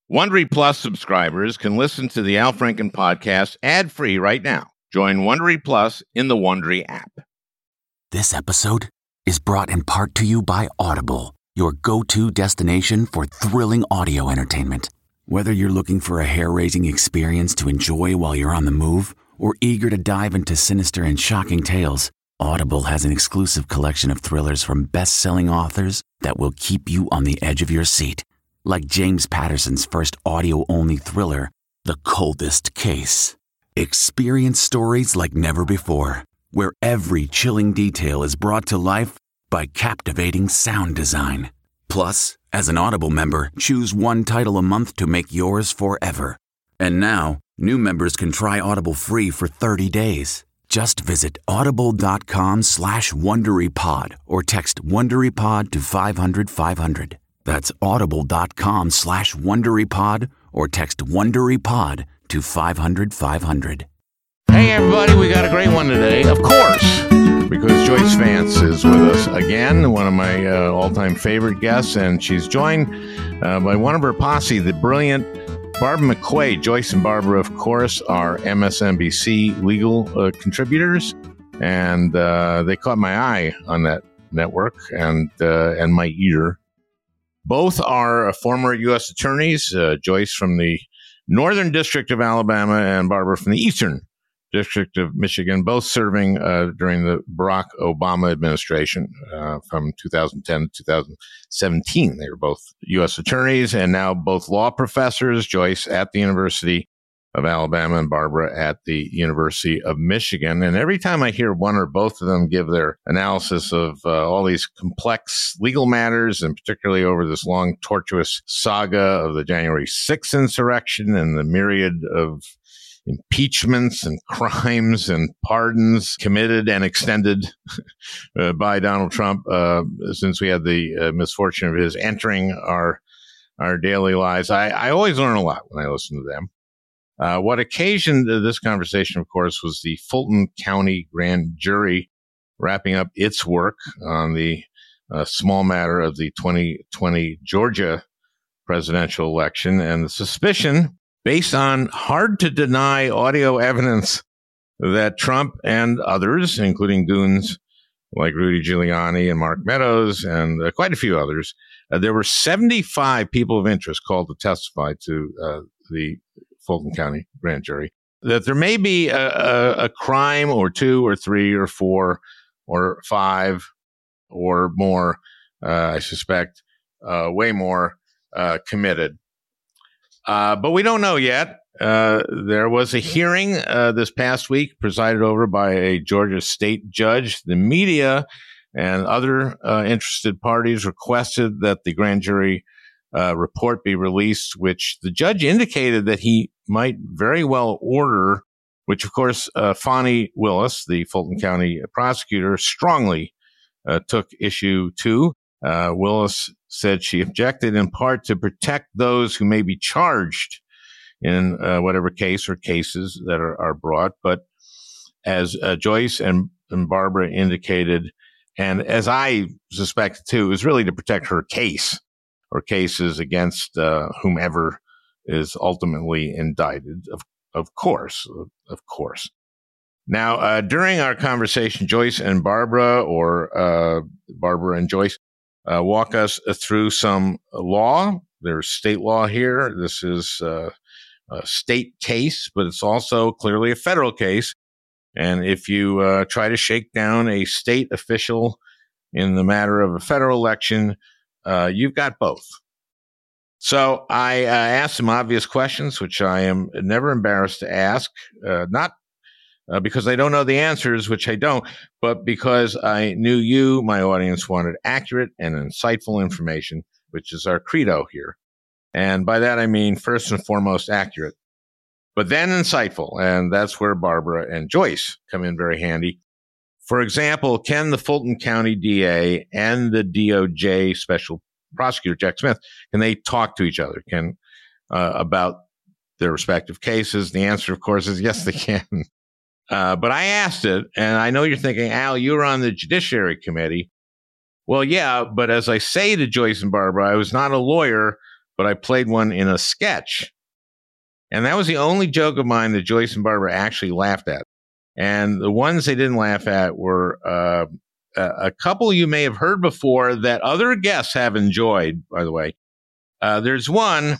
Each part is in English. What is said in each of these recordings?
Wondery Plus subscribers can listen to the Al Franken podcast ad-free right now. Join Wondery Plus in the Wondery app. This episode is brought in part to you by Audible, your go-to destination for thrilling audio entertainment. Whether you're looking for a hair-raising experience to enjoy while you're on the move or eager to dive into sinister and shocking tales, Audible has an exclusive collection of thrillers from best-selling authors that will keep you on the edge of your seat. Like James Patterson's first audio-only thriller, The Coldest Case. Experience stories like never before, where every chilling detail is brought to life by captivating sound design. Plus, as an Audible member, choose one title a month to make yours forever. And now, new members can try Audible free for 30 days. Just visit audible.com/WonderyPod or text WonderyPod to 500-500. That's audible.com/WonderyPod or text WonderyPod to 500-500. Hey, everybody, we got a great one today, of course, because Joyce Vance is with us again, one of my all-time favorite guests, and she's joined by one of her posse, the brilliant Barbara McQuade. Joyce and Barbara, of course, are MSNBC legal contributors, and they caught my eye on that network and my ear. Both are former U.S. attorneys, Joyce from the Northern District of Alabama and Barbara from the Eastern District of Michigan, both serving during the Barack Obama administration from 2010 to 2017. They were both U.S. attorneys and now both law professors, Joyce at the University of Alabama and Barbara at the University of Michigan. And every time I hear one or both of them give their analysis of all these complex legal matters, and particularly over this long, tortuous saga of the January 6th insurrection and the myriad of impeachments and crimes and pardons committed and extended by Donald Trump since we had the misfortune of his entering our daily lives, I always learn a lot when I listen to them. What occasioned this conversation, of course, was the Fulton County Grand Jury wrapping up its work on the small matter of the 2020 Georgia presidential election, and the suspicion, based on hard-to-deny audio evidence, that Trump and others, including goons like Rudy Giuliani and Mark Meadows and quite a few others, there were 75 people of interest called to testify to the Fulton County Grand Jury, that there may be a crime or two or three or four or five or more, I suspect, way more committed. But we don't know yet. There was a hearing this past week presided over by a Georgia state judge. The media and other interested parties requested that the grand jury report be released, which the judge indicated that he might very well order, which, of course, Fani Willis, the Fulton County prosecutor, strongly took issue to. Willis said she objected in part to protect those who may be charged in whatever case or cases that are brought. But as Joyce and Barbara indicated, and as I suspect too, is really to protect her case or cases against whomever is ultimately indicted, of course. Now, during our conversation, Joyce and Barbara, or Barbara and Joyce, walk us through some law. There's state law here. This is a state case, but it's also clearly a federal case. And if you try to shake down a state official in the matter of a federal election, you've got both. So I asked some obvious questions, which I am never embarrassed to ask, not because I don't know the answers, which I don't, but because I knew you, my audience, wanted accurate and insightful information, which is our credo here. And by that, I mean, first and foremost, accurate, but then insightful. And that's where Barbara and Joyce come in very handy. For example, can the Fulton County DA and the DOJ Special Prosecutor, Jack Smith, can they talk to each other about their respective cases? The answer, of course, is yes, they can. But I asked it, and I know you're thinking, Al, you were on the Judiciary Committee. Well, yeah, but as I say to Joyce and Barbara, I was not a lawyer, but I played one in a sketch. And that was the only joke of mine that Joyce and Barbara actually laughed at. And the ones they didn't laugh at were a couple you may have heard before that other guests have enjoyed, by the way. There's one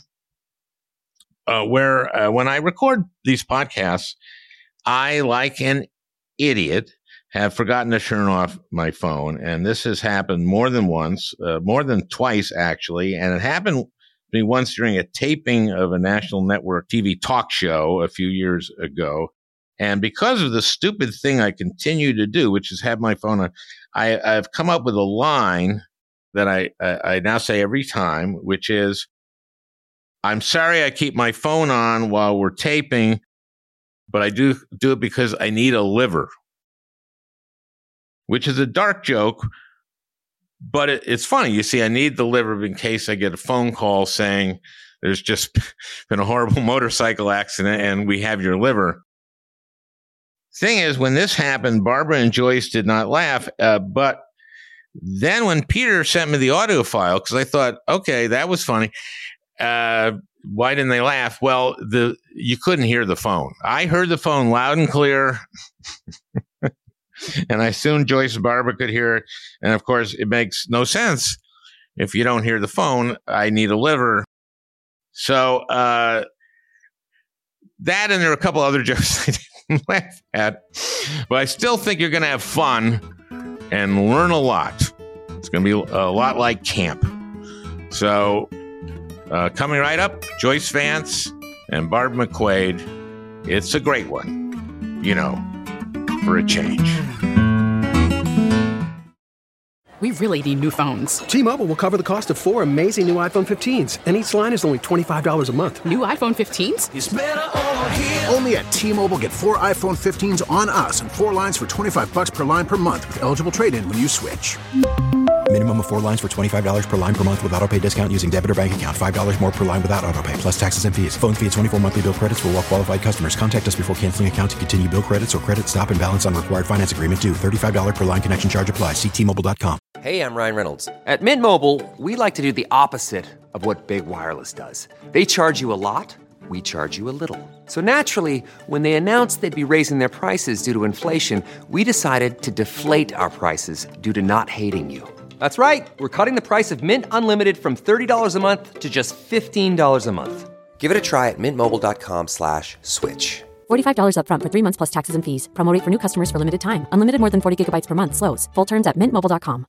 where when I record these podcasts, I, like an idiot, have forgotten to turn off my phone. And this has happened more than once, more than twice, actually. And it happened to me once during a taping of a national network TV talk show a few years ago. And because of the stupid thing I continue to do, which is have my phone on, I've come up with a line that I now say every time, which is, I'm sorry I keep my phone on while we're taping, but I do it because I need a liver, which is a dark joke, but it's funny. You see, I need the liver in case I get a phone call saying there's just been a horrible motorcycle accident and we have your liver. Thing is, when this happened, Barbara and Joyce did not laugh, but then when Peter sent me the audio file, because I thought, okay, that was funny, why didn't they laugh? Well, you couldn't hear the phone. I heard the phone loud and clear, and I assumed Joyce and Barbara could hear it. And of course, it makes no sense if you don't hear the phone. I need a liver. So that, and there are a couple other jokes I didn't laugh at, but I still think you're going to have fun and learn a lot. It's going to be a lot like camp. So coming right up, Joyce Vance and Barb McQuaid. It's a great one, for a change. We really need new phones. T-Mobile will cover the cost of 4 amazing new iPhone 15s, and each line is only $25 a month. New iPhone 15s? It's better over here. Only at T-Mobile, get 4 iPhone 15s on us and 4 lines for $25 per line per month with eligible trade-in when you switch. Minimum of 4 lines for $25 per line per month with autopay discount using debit or bank account. $5 more per line without autopay, plus taxes and fees. Phone fee at 24 monthly bill credits for well-qualified customers. Contact us before canceling account to continue bill credits or credit stop and balance on required finance agreement due. $35 per line connection charge applies. See T-Mobile.com. Hey, I'm Ryan Reynolds. At Mint Mobile, we like to do the opposite of what Big Wireless does. They charge you a lot. We charge you a little. So naturally, when they announced they'd be raising their prices due to inflation, we decided to deflate our prices due to not hating you. That's right. We're cutting the price of Mint Unlimited from $30 a month to just $15 a month. Give it a try at mintmobile.com/switch. $45 up front for 3 months plus taxes and fees. Promo rate for new customers for limited time. Unlimited more than 40 gigabytes per month. Slows full terms at mintmobile.com.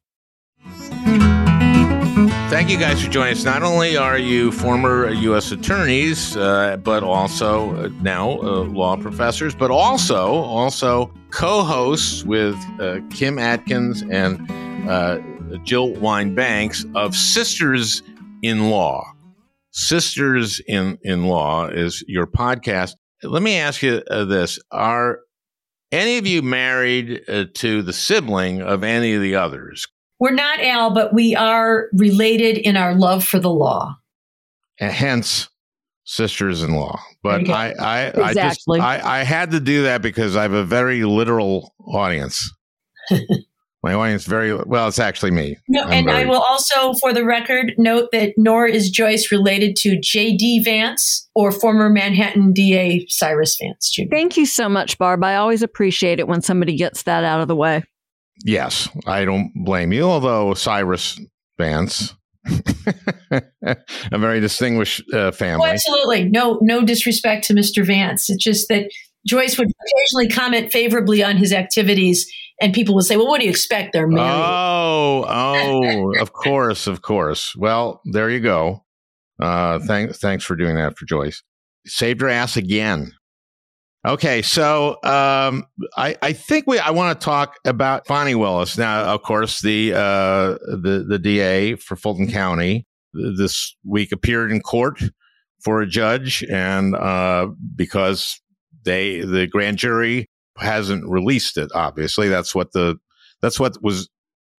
Thank you guys for joining us. Not only are you former U.S. attorneys, but also now law professors, but also co-hosts with Kim Atkins and Jill Wine-Banks of Sisters in Law. Sisters in Law is your podcast. Let me ask you this. Are any of you married to the sibling of any of the others? We're not, Al, but we are related in our love for the law. And hence, sisters-in-law. But Exactly. I had to do that because I have a very literal audience. My audience it's actually me. No, I will also, for the record, note that nor is Joyce related to J.D. Vance or former Manhattan DA Cyrus Vance Jr. Thank you so much, Barb. I always appreciate it when somebody gets that out of the way. Yes, I don't blame you, although Cyrus Vance, a very distinguished family. Oh, absolutely. No disrespect to Mr. Vance. It's just that Joyce would occasionally comment favorably on his activities, and people would say, well, what do you expect? They're married. Oh, of course. Well, there you go. Thanks for doing that for Joyce. Saved her ass again. Okay, so I think I want to talk about Fani Willis. Now, of course, the DA for Fulton County this week appeared in court for a judge, and because the grand jury hasn't released it, obviously that's what was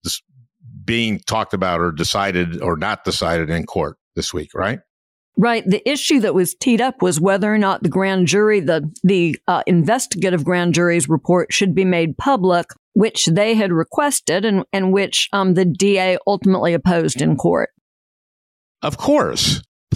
being talked about or decided or not decided in court this week, right? Right. The issue that was teed up was whether or not the grand jury, the investigative grand jury's report should be made public, which they had requested and which the DA ultimately opposed in court. Of course.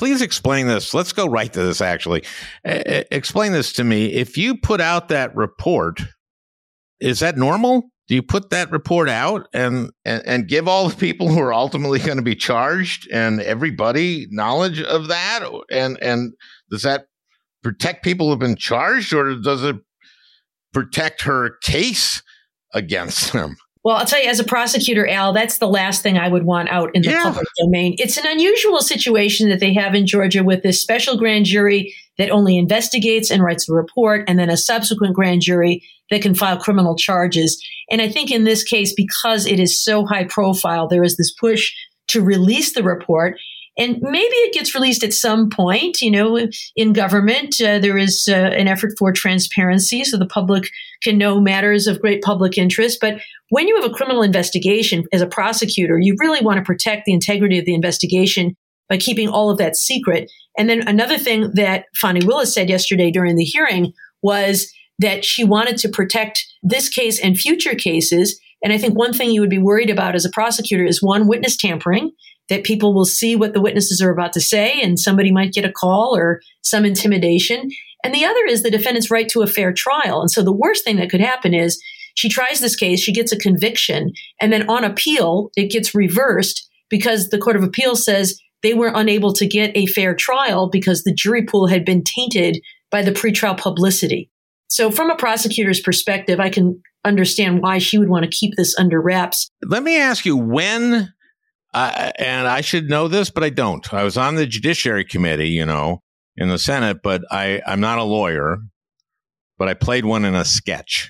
please explain this. Let's go right to this, actually. Explain this to me. If you put out that report, is that normal? Do you put that report out and give all the people who are ultimately going to be charged and everybody knowledge of that? And does that protect people who've been charged, or does it protect her case against them? Well, I'll tell you, as a prosecutor, Al, that's the last thing I would want out in the public domain. It's an unusual situation that they have in Georgia with this special grand jury that only investigates and writes a report, and then a subsequent grand jury that can file criminal charges. And I think in this case, because it is so high profile, there is this push to release the report. And maybe it gets released at some point. In government, there is an effort for transparency so the public can know matters of great public interest. But when you have a criminal investigation as a prosecutor, you really want to protect the integrity of the investigation by keeping all of that secret. And then another thing that Fani Willis said yesterday during the hearing was that she wanted to protect this case and future cases. And I think one thing you would be worried about as a prosecutor is, one, witness tampering, that people will see what the witnesses are about to say and somebody might get a call or some intimidation. And the other is the defendant's right to a fair trial. And so the worst thing that could happen is she tries this case, she gets a conviction, and then on appeal, it gets reversed because the Court of Appeals says they were unable to get a fair trial because the jury pool had been tainted by the pretrial publicity. So from a prosecutor's perspective, I can understand why she would want to keep this under wraps. Let me ask you, when, and I should know this, but I don't. I was on the Judiciary Committee, in the Senate, but I'm not a lawyer, but I played one in a sketch.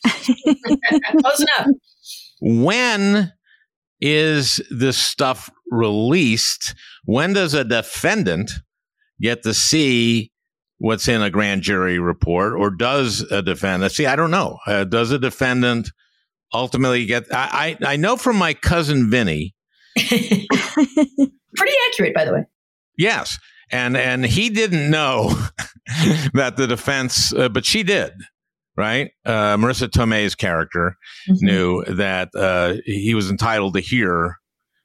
Close enough. When is this stuff released? When does a defendant get to see what's in a grand jury report, or does a defendant? See, I don't know. Does a defendant ultimately get? I know from my cousin Vinny. Pretty accurate, by the way. Yes, and he didn't know that the defense, but she did. Right, Marissa Tomei's character knew that he was entitled to hear.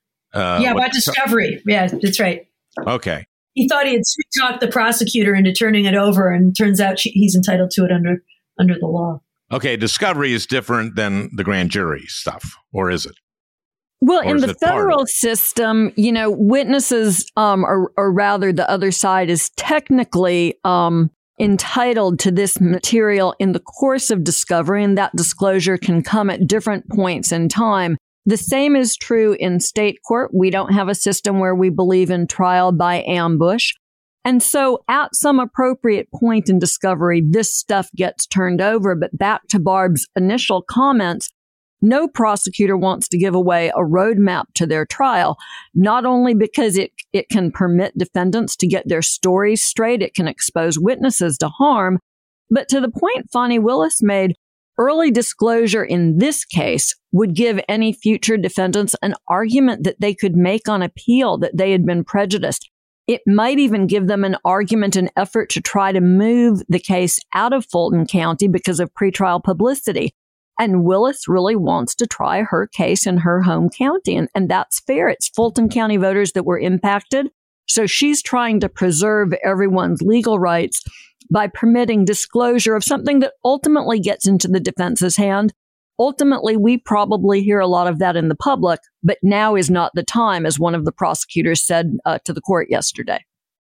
About discovery. Yeah, that's right. Okay. He thought he had sweet-talked the prosecutor into turning it over, and turns out he's entitled to it under the law. Okay, discovery is different than the grand jury stuff, or is it? Well, in the federal system, witnesses, or rather the other side, is technically entitled to this material in the course of discovery, and that disclosure can come at different points in time. The same is true in state court. We don't have a system where we believe in trial by ambush. And so at some appropriate point in discovery, this stuff gets turned over. But back to Barb's initial comments, no prosecutor wants to give away a roadmap to their trial, not only because it can permit defendants to get their stories straight, it can expose witnesses to harm, but to the point Fani Willis made, early disclosure in this case would give any future defendants an argument that they could make on appeal that they had been prejudiced. It might even give them an argument, an effort to try to move the case out of Fulton County because of pretrial publicity. And Willis really wants to try her case in her home county. And that's fair. It's Fulton County voters that were impacted. So she's trying to preserve everyone's legal rights by permitting disclosure of something that ultimately gets into the defense's hand. Ultimately, we probably hear a lot of that in the public, but now is not the time, as one of the prosecutors said to the court yesterday.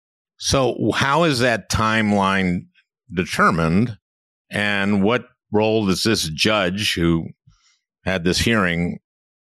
So how is that timeline determined? And what role does this judge who had this hearing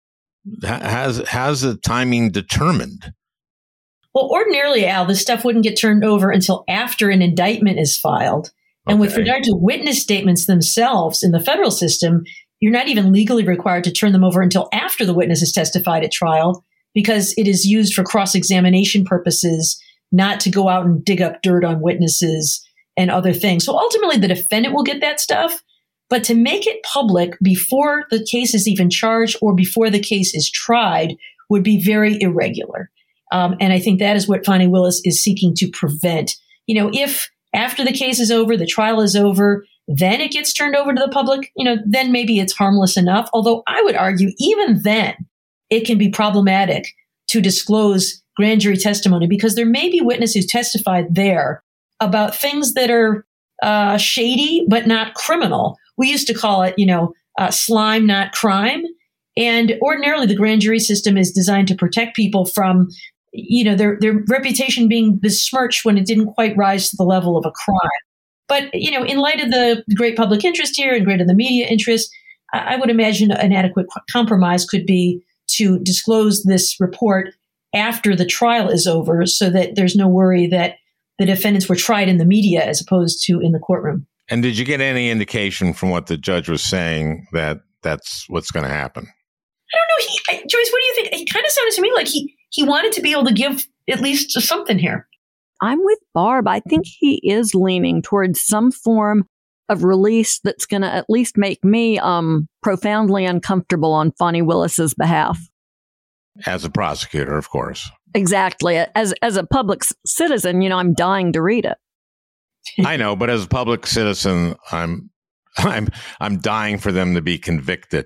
has the timing determined? Well, ordinarily, Al, this stuff wouldn't get turned over until after an indictment is filed. And with regard to witness statements themselves in the federal system, you're not even legally required to turn them over until after the witness has testified at trial, because it is used for cross-examination purposes, not to go out and dig up dirt on witnesses and other things. So ultimately, the defendant will get that stuff. But to make it public before the case is even charged or before the case is tried would be very irregular. And I think that is what Fani Willis is seeking to prevent. If after the case is over, the trial is over, then it gets turned over to the public, then maybe it's harmless enough. Although I would argue even then it can be problematic to disclose grand jury testimony, because there may be witnesses who testified there about things that are shady but not criminal. We used to call it, slime, not crime. And ordinarily, the grand jury system is designed to protect people from, their reputation being besmirched when it didn't quite rise to the level of a crime. But, in light of the great public interest here and great of the media interest, I would imagine an adequate compromise could be to disclose this report after the trial is over so that there's no worry that the defendants were tried in the media as opposed to in the courtroom. And did you get any indication from what the judge was saying that that's what's going to happen? I don't know. Joyce, what do you think? It kind of sounded to me like he wanted to be able to give at least something here. I'm with Barb. I think he is leaning towards some form of release that's going to at least make me profoundly uncomfortable on Fani Willis's behalf. As a prosecutor, of course. Exactly. As a public citizen, I'm dying to read it. I know, but as a public citizen, I'm dying for them to be convicted.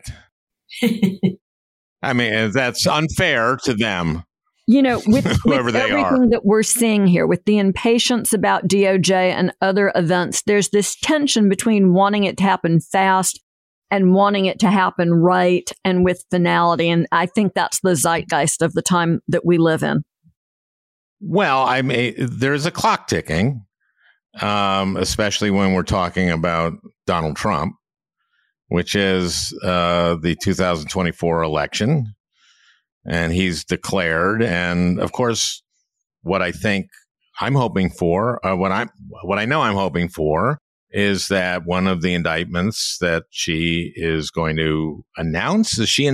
I mean, that's unfair to them. With whoever they everything that we're seeing here, with the impatience about DOJ and other events, there's this tension between wanting it to happen fast and wanting it to happen right and with finality. And I think that's the zeitgeist of the time that we live in. Well, I mean, there's a clock ticking, especially when we're talking about Donald Trump, which is the 2024 election. And he's declared. And of course, what I think I'm hoping for, what I know I'm hoping for is that one of the indictments that she is going to announce, she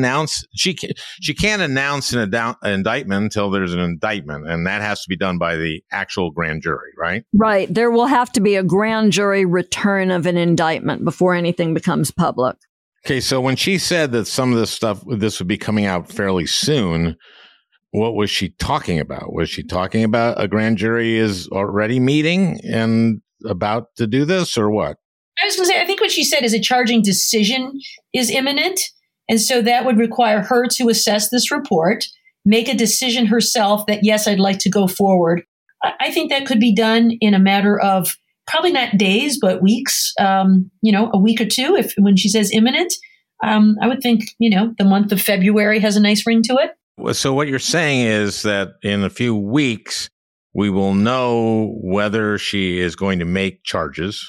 can't announce an indictment until there's an indictment. And that has to be done by the actual grand jury, right? Right. There will have to be a grand jury return of an indictment before anything becomes public. Okay, so when she said that some of this would be coming out fairly soon, what was she talking about? Was she talking about a grand jury is already meeting and about to do this, or what? I was going to say, I think what she said is a charging decision is imminent. And so that would require her to assess this report, make a decision herself that, yes, I'd like to go forward. I think that could be done in a matter of probably not days, but weeks, a week or two. When she says imminent, I would think, the month of February has a nice ring to it. So what you're saying is that in a few weeks, we will know whether she is going to make charges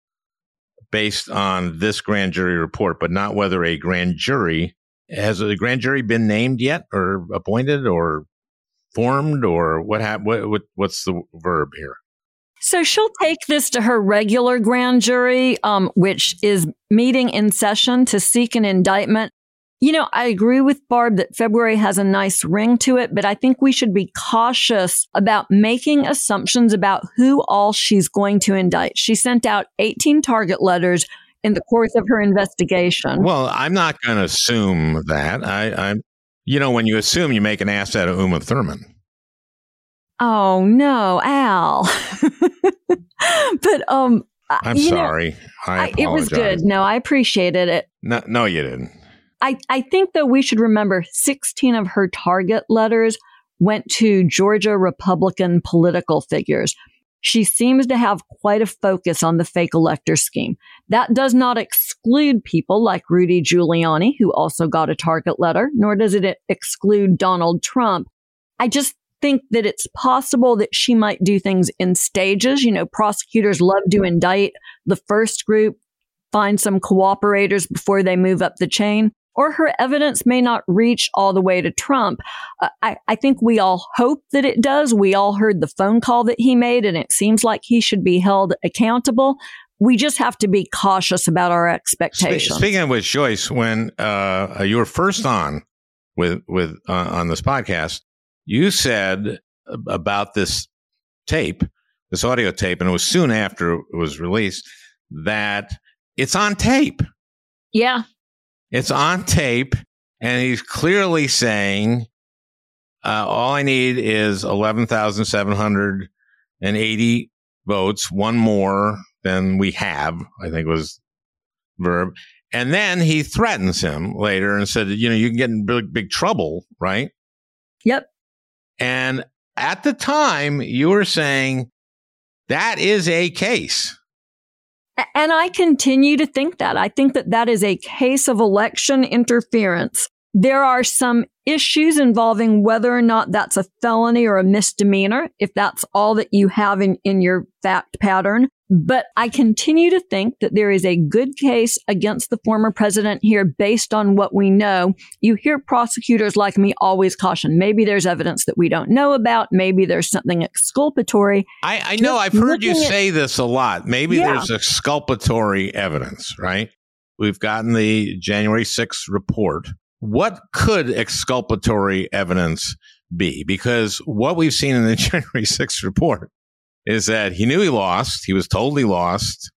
based on this grand jury report, but not whether a grand jury has a grand jury been named yet or appointed or formed or what's the verb here? So she'll take this to her regular grand jury, which is meeting in session to seek an indictment. I agree with Barb that February has a nice ring to it, but I think we should be cautious about making assumptions about who all she's going to indict. She sent out 18 target letters in the course of her investigation. Well, I'm not going to assume that. I'm when you assume, you make an ass out of Uma Thurman. Oh, no, Al. But I'm sorry. I apologize. It was good. No, I appreciated it. No, you didn't. I think, though, we should remember 16 of her target letters went to Georgia Republican political figures. She seems to have quite a focus on the fake elector scheme. That does not exclude people like Rudy Giuliani, who also got a target letter, nor does it exclude Donald Trump. I just think that it's possible that she might do things in stages. Prosecutors love to indict the first group, find some cooperators before they move up the chain, or her evidence may not reach all the way to Trump. I think we all hope that it does. We all heard the phone call that he made, and it seems like he should be held accountable. We just have to be cautious about our expectations. Speaking of which, Joyce, when you were first on on this podcast, you said about this audio tape, and it was soon after it was released, that it's on tape. Yeah. It's on tape, and he's clearly saying, all I need is 11,780 votes, one more than we have, I think was verb. And then he threatens him later and said, you can get in big trouble, right? Yep. And at the time, you were saying that is a case. And I continue to think that. I think that that is a case of election interference. There are some issues involving whether or not that's a felony or a misdemeanor, if that's all that you have in your fact pattern. But I continue to think that there is a good case against the former president here based on what we know. You hear prosecutors like me always caution, maybe there's evidence that we don't know about. Maybe there's something exculpatory. I know I've heard you say this a lot. Maybe there's exculpatory evidence, right? We've gotten the January 6th report. What could exculpatory evidence be? Because what we've seen in the January 6th report is that he knew he lost. He was told he lost.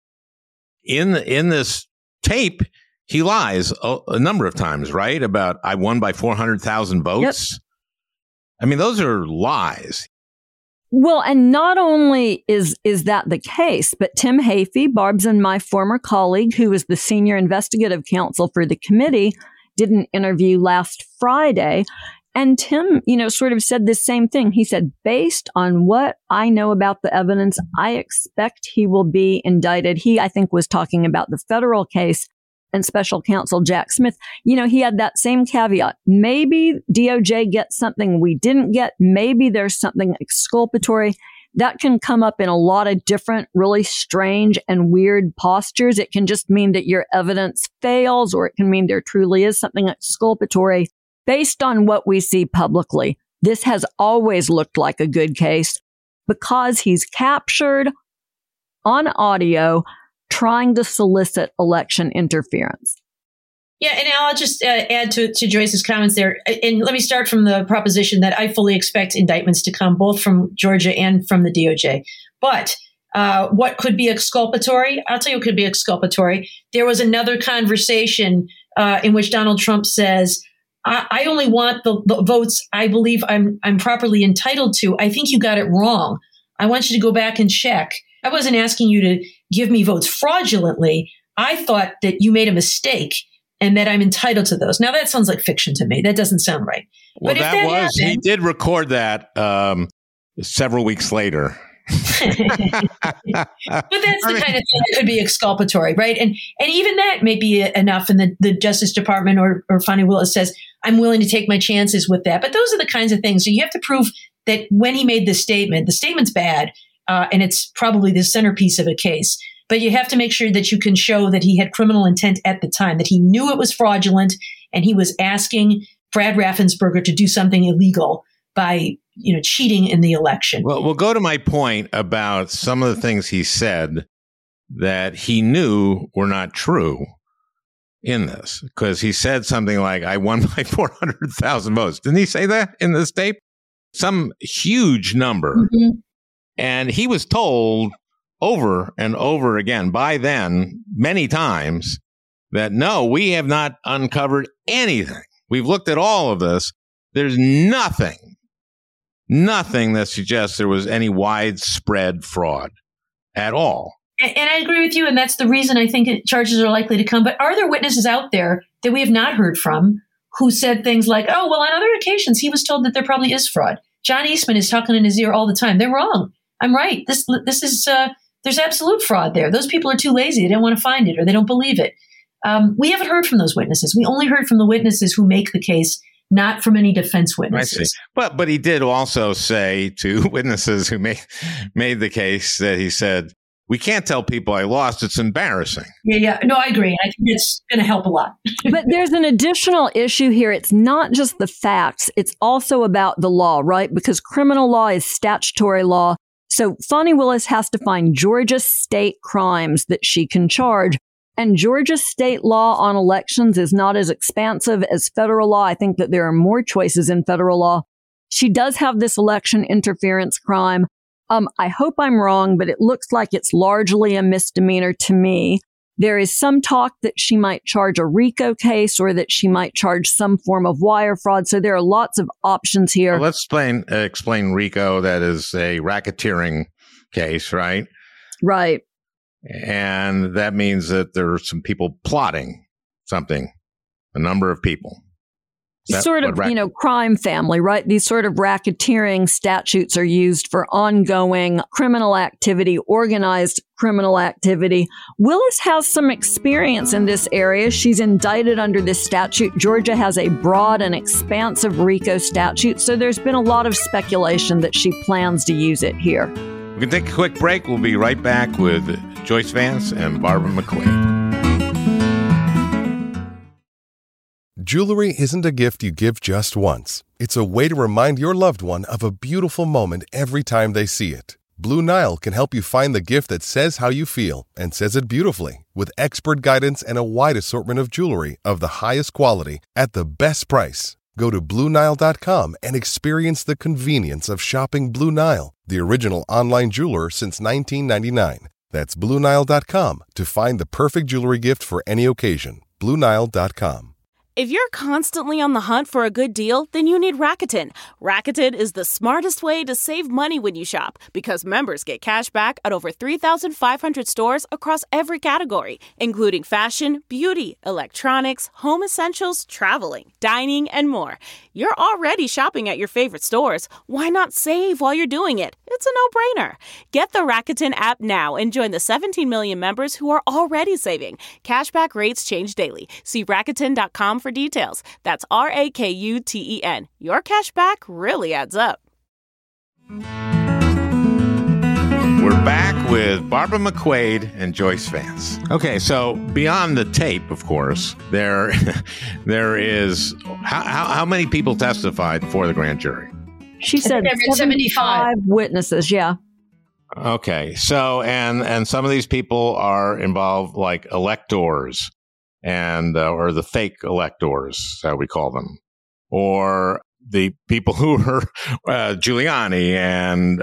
In this tape, he lies a number of times, right? About I won by 400,000 votes. Yep. I mean, those are lies. Well, and not only is that the case, but Tim Hafey, Barb's and my former colleague, who was the senior investigative counsel for the committee, did an interview last Friday. And Tim, sort of said the same thing. He said, based on what I know about the evidence, I expect he will be indicted. He, I think, was talking about the federal case, and special counsel Jack Smith. He had that same caveat. Maybe DOJ gets something we didn't get. Maybe there's something exculpatory. That can come up in a lot of different, really strange and weird postures. It can just mean that your evidence fails, or it can mean there truly is something exculpatory. Based on what we see publicly, this has always looked like a good case because he's captured on audio trying to solicit election interference. Yeah, and I'll just add to Joyce's comments there. And let me start from the proposition that I fully expect indictments to come both from Georgia and from the DOJ. But what could be exculpatory? I'll tell you what could be exculpatory. There was another conversation in which Donald Trump says, I only want the votes I believe I'm properly entitled to. I think you got it wrong. I want you to go back and check. I wasn't asking you to give me votes fraudulently. I thought that you made a mistake and that I'm entitled to those. Now, that sounds like fiction to me. That doesn't sound right. Well, but he did record that several weeks later. But that's the kind of thing that could be exculpatory, right? And even that may be enough. And the Justice Department or Fani Willis says, I'm willing to take my chances with that. But those are the kinds of things. So you have to prove that when he made this statement, the statement's bad, and it's probably the centerpiece of a case. But you have to make sure that you can show that he had criminal intent at the time, that he knew it was fraudulent, and he was asking Brad Raffensperger to do something illegal by cheating in the election. Well, we'll go to my point about some of the things he said that he knew were not true in this, because he said something like, I won by 400,000 votes. Didn't he say that in this tape? Some huge number. Mm-hmm. And he was told over and over again by then, many times, that no, we have not uncovered anything. We've looked at all of this. There's nothing that suggests there was any widespread fraud at all. And I agree with you. And that's the reason I think charges are likely to come. But are there witnesses out there that we have not heard from who said things like, oh, well, on other occasions, he was told that there probably is fraud. John Eastman is talking in his ear all the time. They're wrong. I'm right. This is there's absolute fraud there. Those people are too lazy. They don't want to find it, or they don't believe it. We haven't heard from those witnesses. We only heard from the witnesses who make the case, not from any defense witnesses. I see. But he did also say to witnesses who made the case that he said, we can't tell people I lost. It's embarrassing. Yeah. No, I agree. I think it's going to help a lot. But there's an additional issue here. It's not just the facts. It's also about the law, right? Because criminal law is statutory law. So Fani Willis has to find Georgia state crimes that she can charge. And Georgia state law on elections is not as expansive as federal law. I think that there are more choices in federal law. She does have this election interference crime. I hope I'm wrong, but it looks like it's largely a misdemeanor to me. There is some talk that she might charge a RICO case or that she might charge some form of wire fraud. So there are lots of options here. Well, let's explain RICO. That is a racketeering case, right? Right. And that means that there are some people plotting something, a number of people. Sort of, crime family, right? These sort of racketeering statutes are used for ongoing criminal activity, organized criminal activity. Willis has some experience in this area. She's indicted under this statute. Georgia has a broad and expansive RICO statute, so there's been a lot of speculation that she plans to use it here. We can take a quick break. We'll be right back with Joyce Vance and Barbara McQuade. Jewelry isn't a gift you give just once. It's a way to remind your loved one of a beautiful moment every time they see it. Blue Nile can help you find the gift that says how you feel and says it beautifully, with expert guidance and a wide assortment of jewelry of the highest quality at the best price. Go to BlueNile.com and experience the convenience of shopping Blue Nile, the original online jeweler since 1999. That's BlueNile.com to find the perfect jewelry gift for any occasion. BlueNile.com. If you're constantly on the hunt for a good deal, then you need Rakuten. Rakuten is the smartest way to save money when you shop because members get cash back at over 3,500 stores across every category, including fashion, beauty, electronics, home essentials, traveling, dining, and more. You're already shopping at your favorite stores. Why not save while you're doing it? It's a no-brainer. Get the Rakuten app now and join the 17 million members who are already saving. Cashback rates change daily. See Rakuten.com for details. That's Rakuten. Your cashback really adds up. We're back with Barbara McQuade and Joyce Vance. Okay, so beyond the tape, of course, there is how many people testified before the grand jury? She said 75 witnesses. Yeah. Okay, so and some of these people are involved, like electors, and or the fake electors, how we call them, or the people who were Giuliani and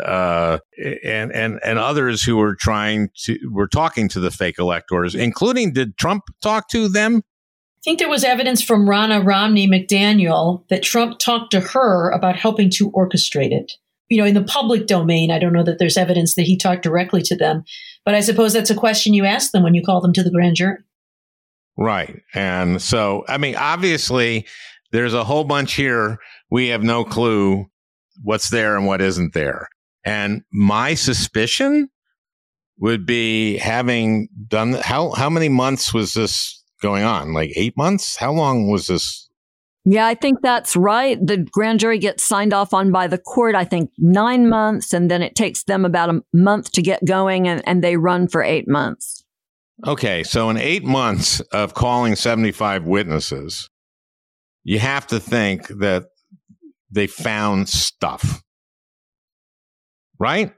others who were talking to the fake electors, including, did Trump talk to them? I think there was evidence from Ronna Romney McDaniel that Trump talked to her about helping to orchestrate it. In the public domain, I don't know that there's evidence that he talked directly to them, but I suppose that's a question you ask them when you call them to the grand jury. Right. And so, obviously, there's a whole bunch here. We have no clue what's there and what isn't there. And my suspicion would be, having done, how many months was this going on? Like 8 months? How long was this? Yeah, I think that's right. The grand jury gets signed off on by the court, I think 9 months, and then it takes them about a month to get going, and they run for 8 months. Okay, so in 8 months of calling 75 witnesses, you have to think that they found stuff, right?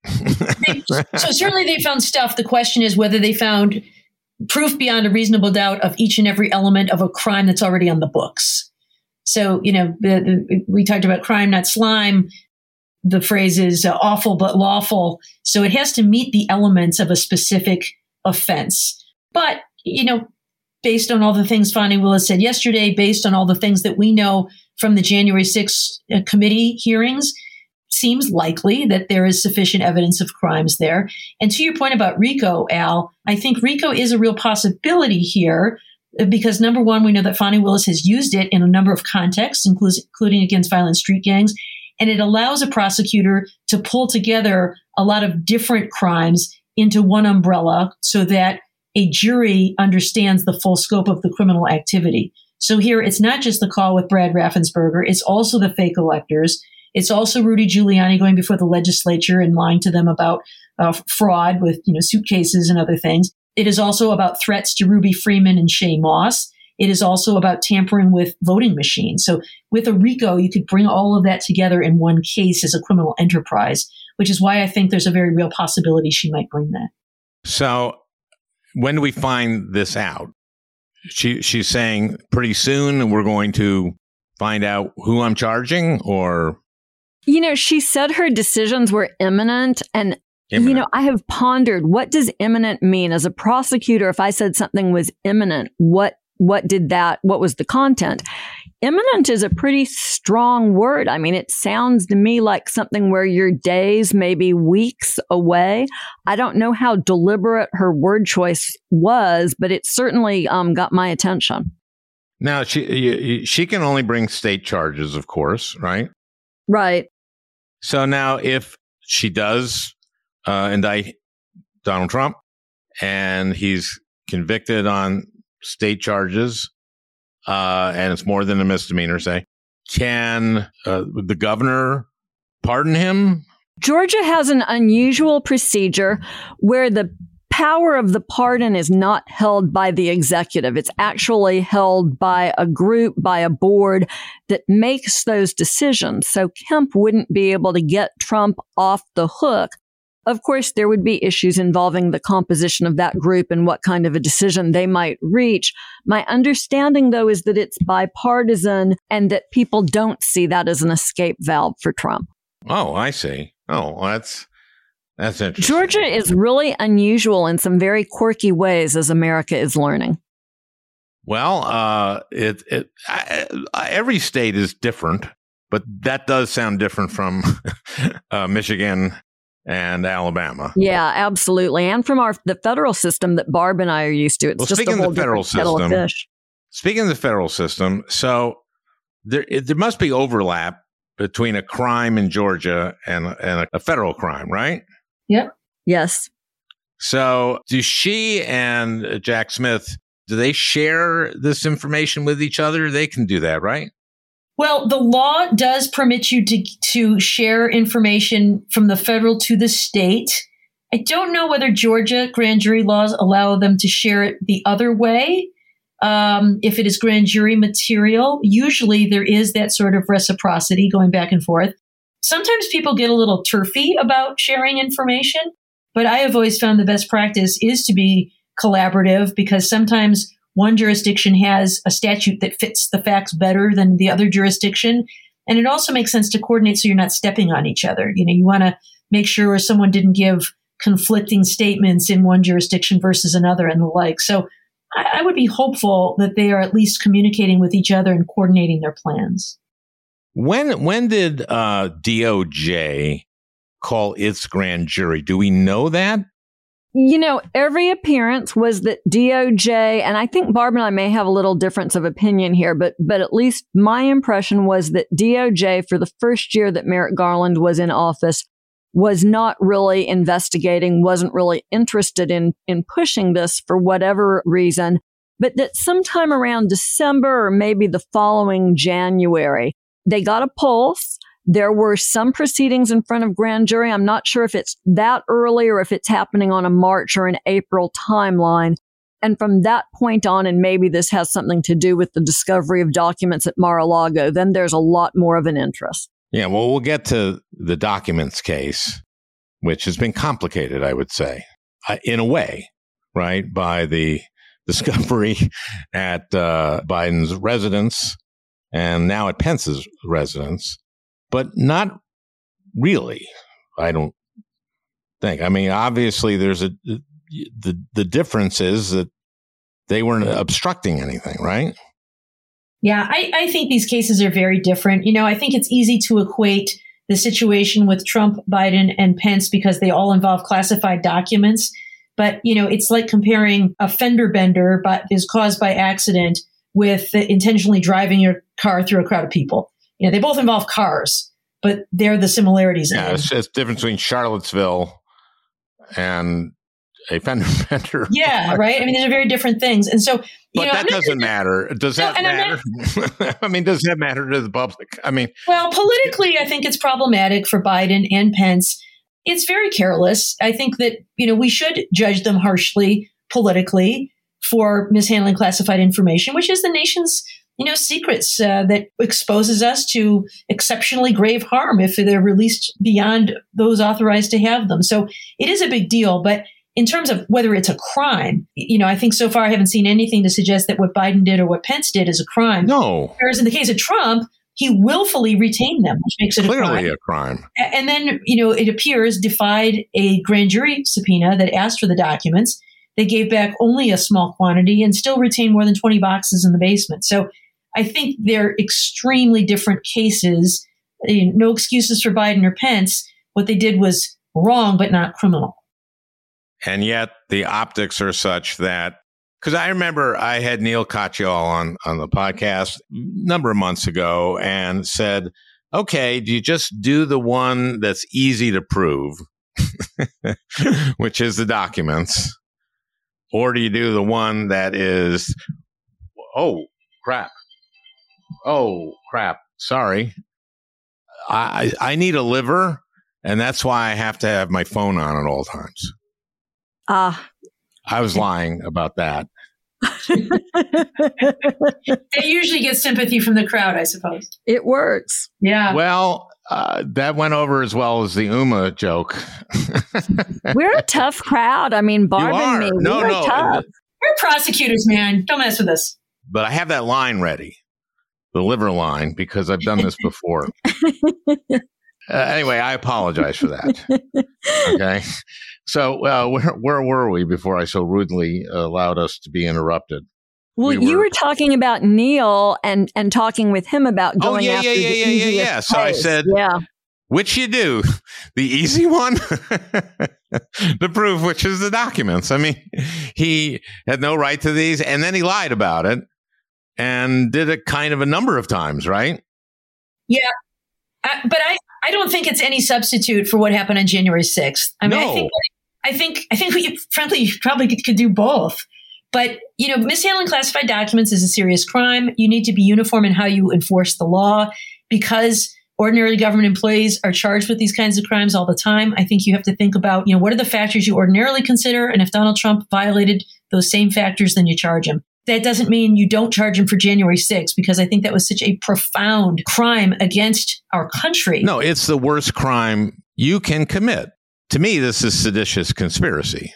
So certainly they found stuff. The question is whether they found proof beyond a reasonable doubt of each and every element of a crime that's already on the books. So, we talked about crime, not slime. The phrase is awful but lawful. So it has to meet the elements of a specific offense. But, based on all the things Fani Willis said yesterday, based on all the things that we know from the January 6th committee hearings, seems likely that there is sufficient evidence of crimes there. And to your point about RICO, Al, I think RICO is a real possibility here because, number one, we know that Fani Willis has used it in a number of contexts, including against violent street gangs, and it allows a prosecutor to pull together a lot of different crimes into one umbrella so that a jury understands the full scope of the criminal activity. So here, it's not just the call with Brad Raffensperger. It's also the fake electors. It's also Rudy Giuliani going before the legislature and lying to them about fraud with, suitcases and other things. It is also about threats to Ruby Freeman and Shay Moss. It is also about tampering with voting machines. So with a RICO, you could bring all of that together in one case as a criminal enterprise, which is why I think there's a very real possibility she might bring that. So when do we find this out? She's saying pretty soon we're going to find out who I'm charging, or? She said her decisions were imminent. And, I have pondered, what does imminent mean? As a prosecutor, if I said something was imminent, what was the content? Imminent is a pretty strong word. It sounds to me like something where you're days, maybe weeks away. I don't know how deliberate her word choice was, but it certainly got my attention. Now, she can only bring state charges, of course, right? Right. So now if she does indict Donald Trump and he's convicted on state charges, and it's more than a misdemeanor, say, can the governor pardon him? Georgia has an unusual procedure where the power of the pardon is not held by the executive. It's actually held by a group, by a board that makes those decisions. So Kemp wouldn't be able to get Trump off the hook. Of course, there would be issues involving the composition of that group and what kind of a decision they might reach. My understanding, though, is that it's bipartisan and that people don't see that as an escape valve for Trump. Oh, I see. Oh, that's interesting. Georgia is really unusual in some very quirky ways, as America is learning. Well, every state is different, but that does sound different from Michigan and Alabama. Yeah, absolutely. And from the federal system that Barb and I are used to. It's just a whole different kettle of fish. Speaking of the federal system, so there must be overlap between a crime in Georgia and a federal crime, right? Yep. Yes. So do she and Jack Smith, do they share this information with each other? They can do that, right? Well, the law does permit you to share information from the federal to the state. I don't know whether Georgia grand jury laws allow them to share it the other way. If it is grand jury material, usually there is that sort of reciprocity going back and forth. Sometimes people get a little turfy about sharing information, but I have always found the best practice is to be collaborative because sometimes one jurisdiction has a statute that fits the facts better than the other jurisdiction. And it also makes sense to coordinate so you're not stepping on each other. You want to make sure someone didn't give conflicting statements in one jurisdiction versus another and the like. So I would be hopeful that they are at least communicating with each other and coordinating their plans. When did DOJ call its grand jury? Do we know that? Every appearance was that DOJ, and I think Barb and I may have a little difference of opinion here, but at least my impression was that DOJ, for the first year that Merrick Garland was in office, was not really investigating, wasn't really interested in pushing this for whatever reason, but that sometime around December or maybe the following January, they got a pulse. There were some proceedings in front of grand jury. I'm not sure if it's that early or if it's happening on a March or an April timeline. And from that point on, and maybe this has something to do with the discovery of documents at Mar-a-Lago, then there's a lot more of an interest. Yeah, well, we'll get to the documents case, which has been complicated, I would say, in a way, right, by the discovery at Biden's residence and now at Pence's residence, but not really, I don't think. I mean, obviously, there's the difference is that they weren't obstructing anything, right? Yeah, I think these cases are very different. I think it's easy to equate the situation with Trump, Biden, and Pence because they all involve classified documents. But, it's like comparing a fender bender but is caused by accident with intentionally driving your car through a crowd of people. They both involve cars, but they're the similarities. Yeah, it's just difference between Charlottesville and a fender bender. Yeah, right. I mean, these are very different things. And so, but that doesn't matter. Does that matter? I mean, does that matter to the public? I mean, well, politically, I think it's problematic for Biden and Pence. It's very careless. I think that, we should judge them harshly politically for mishandling classified information, which is the nation's, secrets that exposes us to exceptionally grave harm if they're released beyond those authorized to have them. So it is a big deal. But in terms of whether it's a crime, I think so far I haven't seen anything to suggest that what Biden did or what Pence did is a crime. No. Whereas in the case of Trump, he willfully retained them, which makes it clearly a crime. And then, it appears defied a grand jury subpoena that asked for the documents. They gave back only a small quantity and still retained more than 20 boxes in the basement. So I think they're extremely different cases. No excuses for Biden or Pence. What they did was wrong, but not criminal. And yet the optics are such that Because I remember I had Neil Katyal on the podcast a number of months ago and said, okay, do you just do the one that's easy to prove, which is the documents, or do you do the one that is, oh, crap, sorry, I need a liver, and that's why I have to have my phone on at all times. I was lying about that. They usually get sympathy from the crowd, I suppose. It works. Yeah. Well, that went over as well as the Uma joke. We're a tough crowd. I mean, Barb and me, we're tough. We're prosecutors, man. Don't mess with us. But I have that line ready, the liver line, because I've done this before. Anyway, I apologize for that. Okay. So where were we before I so rudely allowed us to be interrupted? Well, you were talking about Neil and talking with him about going after the easiest place. So I said, which you do? The easy one? The proof, which is the documents. I mean, he had no right to these, and then he lied about it and did it kind of a number of times, right? Yeah. But I don't think it's any substitute for what happened on January 6th. I mean, I think we, frankly, you probably could do both. But, mishandling classified documents is a serious crime. You need to be uniform in how you enforce the law because ordinary government employees are charged with these kinds of crimes all the time. I think you have to think about, what are the factors you ordinarily consider? And if Donald Trump violated those same factors, then you charge him. That doesn't mean you don't charge him for January 6th, because I think that was such a profound crime against our country. No, it's the worst crime you can commit. To me, this is seditious conspiracy.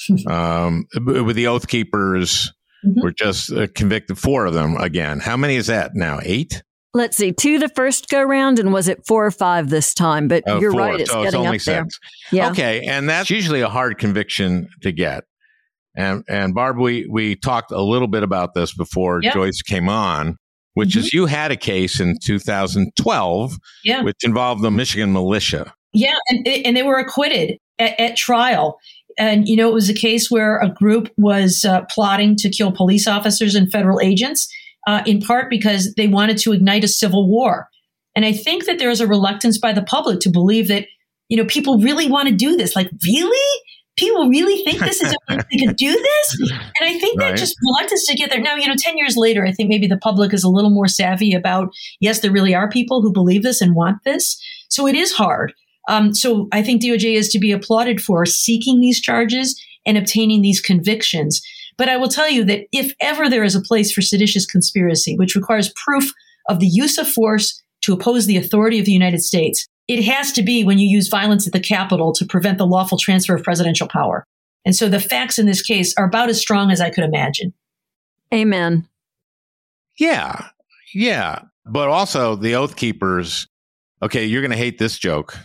With the Oath Keepers, we're just convicted 4 of them again. How many is that now? 8? Let's see, 2 the first go round, and was it 4 or 5 this time? But you're 4. right, it's so getting only up there. 6. Yeah. Okay, and that's usually a hard conviction to get. And Barb, we talked a little bit about this before Joyce came on, which is you had a case in 2012, which involved the Michigan militia. Yeah, and they were acquitted at trial. And, it was a case where a group was plotting to kill police officers and federal agents, in part because they wanted to ignite a civil war. And I think that there is a reluctance by the public to believe that, people really want to do this. Like, really? People really think this is they could do this? And I think that just reluctance to get there. Now, 10 years later, I think maybe the public is a little more savvy about, yes, there really are people who believe this and want this. So it is hard. So I think DOJ is to be applauded for seeking these charges and obtaining these convictions. But I will tell you that if ever there is a place for seditious conspiracy, which requires proof of the use of force to oppose the authority of the United States, it has to be when you use violence at the Capitol to prevent the lawful transfer of presidential power. And so the facts in this case are about as strong as I could imagine. Amen. Yeah. But also the Oath Keepers. Okay, you're going to hate this joke.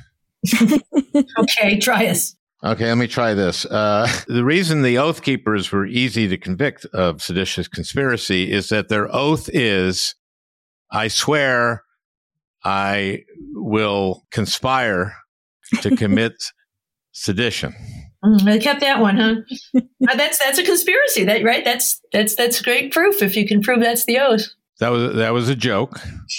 Okay, try us. Okay, let me try this. The reason the Oath Keepers were easy to convict of seditious conspiracy is that their oath is, I swear I will conspire to commit sedition. I kept that one, huh? That's a conspiracy, right? That's great proof if you can prove that's the oath. That was a joke.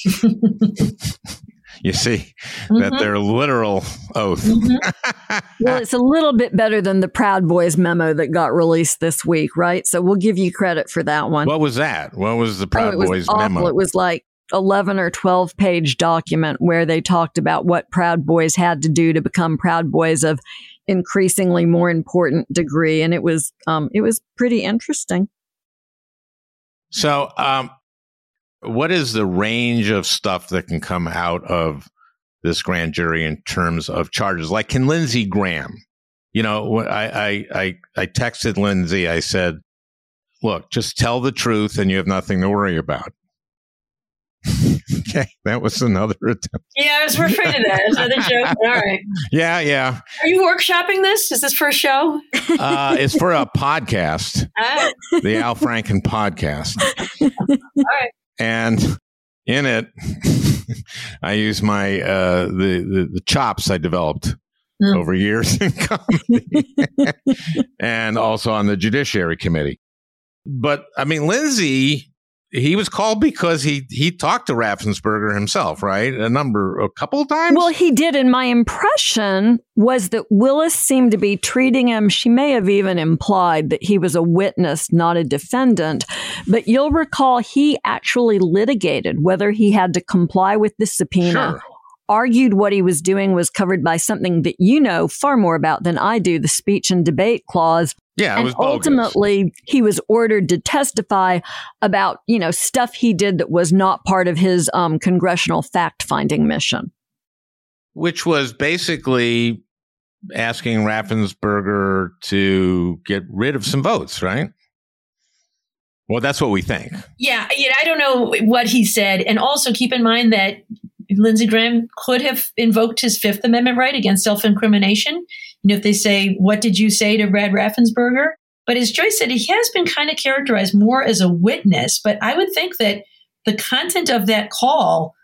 You see, that they're literal oath. Well, it's a little bit better than the Proud Boys memo that got released this week, right? So we'll give you credit for that one. What was that? What was the Proud Boys memo? It was like 11 or 12 page document where they talked about what Proud Boys had to do to become Proud Boys of increasingly more important degree. And it was pretty interesting. So, what is the range of stuff that can come out of this grand jury in terms of charges? Like, can Lindsey Graham, I texted Lindsey, I said, look, just tell the truth and you have nothing to worry about. Okay, that was another attempt. Yeah, I was afraid of that. Another joke. All right. Yeah. Are you workshopping this? Is this for a show? It's for a podcast, the Al Franken podcast. All right. And in it, I use my the chops I developed over years in comedy, and also on the Judiciary Committee. But I mean, Lindsay, he was called because he talked to Raffensperger himself, right? A couple of times? Well, he did. And my impression was that Willis seemed to be treating him. She may have even implied that he was a witness, not a defendant. But you'll recall he actually litigated whether he had to comply with the subpoena. Sure. Argued what he was doing was covered by something that you know far more about than I do, the speech and debate clause. Yeah, it was bogus. Ultimately, he was ordered to testify about, stuff he did that was not part of his congressional fact-finding mission. Which was basically asking Raffensperger to get rid of some votes, right? Well, that's what we think. Yeah, I don't know what he said. And also keep in mind that Lindsey Graham could have invoked his Fifth Amendment right against self-incrimination. If they say, what did you say to Brad Raffensperger? But as Joyce said, he has been kind of characterized more as a witness. But I would think that the content of that call,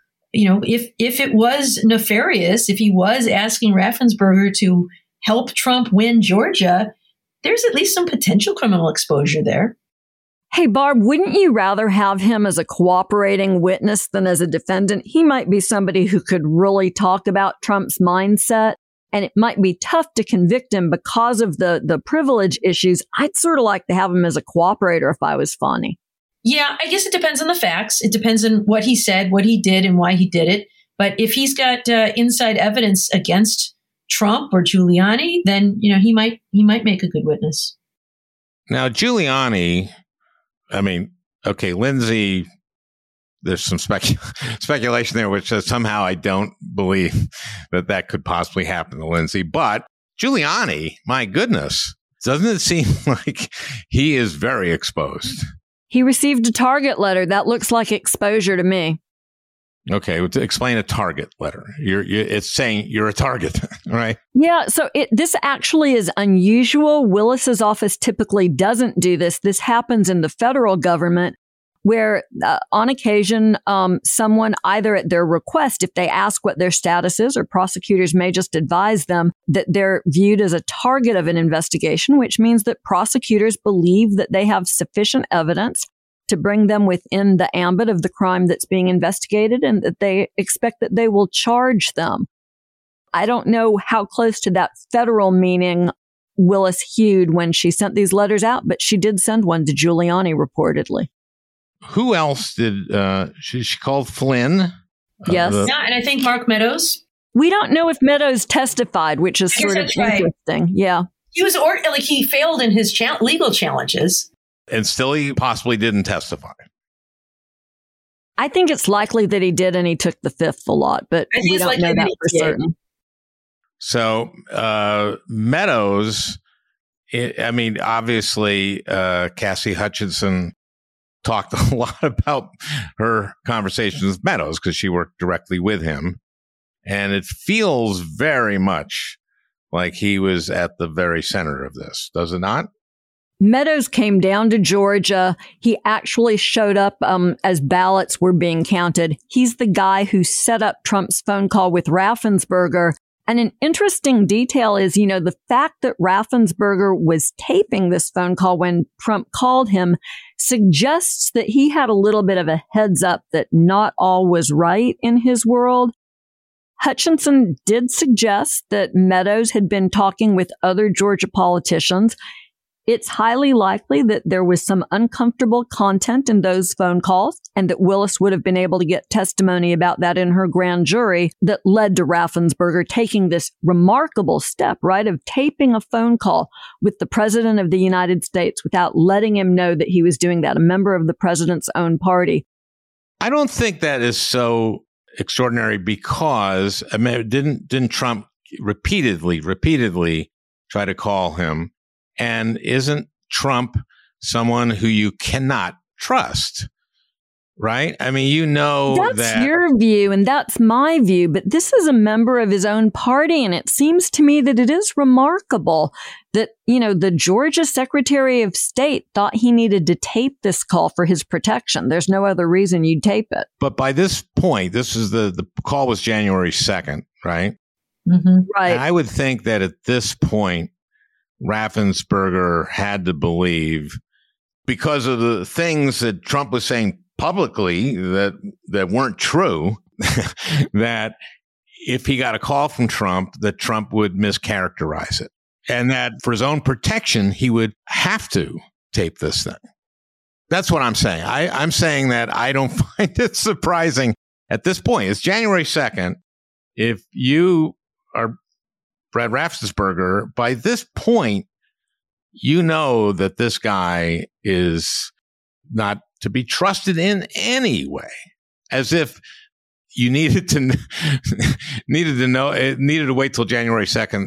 if it was nefarious, if he was asking Raffensperger to help Trump win Georgia, there's at least some potential criminal exposure there. Hey, Barb, wouldn't you rather have him as a cooperating witness than as a defendant? He might be somebody who could really talk about Trump's mindset, and it might be tough to convict him because of the privilege issues. I'd sort of like to have him as a cooperator if I was Fani. Yeah, I guess it depends on the facts. It depends on what he said, what he did, and why he did it. But if he's got inside evidence against Trump or Giuliani, then he might make a good witness. Now, Giuliani. I mean, okay, Lindsay, there's some speculation there, which says somehow I don't believe that could possibly happen to Lindsay. But Giuliani, my goodness, doesn't it seem like he is very exposed? He received a target letter. That looks like exposure to me. Okay, to explain a target letter. It's saying you're a target, right? Yeah, so this actually is unusual. Willis's office typically doesn't do this. This happens in the federal government where on occasion, someone either at their request, if they ask what their status is, or prosecutors may just advise them that they're viewed as a target of an investigation, which means that prosecutors believe that they have sufficient evidence to bring them within the ambit of the crime that's being investigated and that they expect that they will charge them. I don't know how close to that federal meaning Willis hewed when she sent these letters out, but she did send one to Giuliani reportedly. Who else did she called Flynn? Yes. And I think Mark Meadows. We don't know if Meadows testified, which is sort of interesting. Right. Yeah. He was he failed in his legal challenges. And still he possibly didn't testify. I think it's likely that he did and he took the fifth a lot, but we don't know that for certain. So Meadows, obviously Cassie Hutchinson talked a lot about her conversations with Meadows because she worked directly with him. And it feels very much like he was at the very center of this, does it not? Meadows came down to Georgia. He actually showed up as ballots were being counted. He's the guy who set up Trump's phone call with Raffensperger. And an interesting detail is, the fact that Raffensperger was taping this phone call when Trump called him suggests that he had a little bit of a heads up that not all was right in his world. Hutchinson did suggest that Meadows had been talking with other Georgia politicians. It's highly likely that there was some uncomfortable content in those phone calls and that Willis would have been able to get testimony about that in her grand jury that led to Raffensperger taking this remarkable step, right, of taping a phone call with the president of the United States without letting him know that he was doing that, a member of the president's own party. I don't think that is so extraordinary because didn't Trump repeatedly try to call him? And isn't Trump someone who you cannot trust? Right? That's your view and that's my view, but this is a member of his own party. And it seems to me that it is remarkable that, the Georgia Secretary of State thought he needed to tape this call for his protection. There's no other reason you'd tape it. But by this point, this is the call was January 2nd, right? Mm-hmm. Right. And I would think that at this point, Raffensperger had to believe because of the things that Trump was saying publicly that weren't true, that if he got a call from Trump, that Trump would mischaracterize it. And that for his own protection, he would have to tape this thing. That's what I'm saying. I'm saying that I don't find it surprising at this point. It's January 2nd. If you are Brad Raffensperger, by this point, you know that this guy is not to be trusted in any way, as if you needed to know, it needed to wait till January 2nd,